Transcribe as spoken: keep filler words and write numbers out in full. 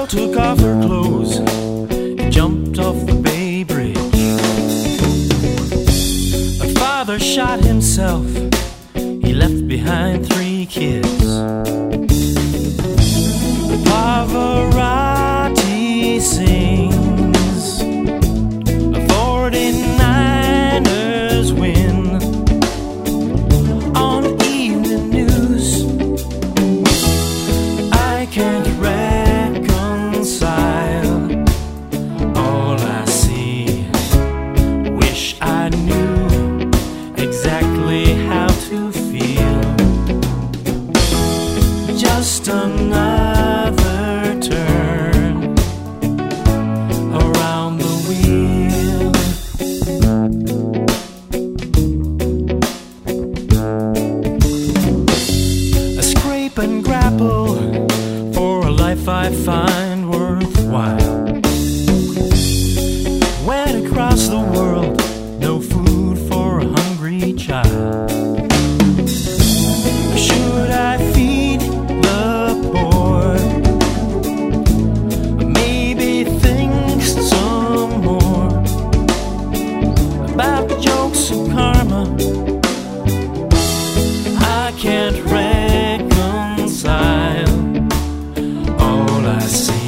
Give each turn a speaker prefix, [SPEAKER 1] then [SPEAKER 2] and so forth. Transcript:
[SPEAKER 1] took off her clothes and jumped off the Bay Bridge. Her father shot himself. He left behind three kids. Pavarotti sings, a forty-niners win on evening news. I can't reconcile all I see. Wish I knew exactly how to feel. Just another turn around the wheel. I scrape and grapple for a life I find worthwhile. Went across the world, no food for a hungry child. Should I feed the poor? Maybe think some more about the jokes of karma. I can't reconcile all I see.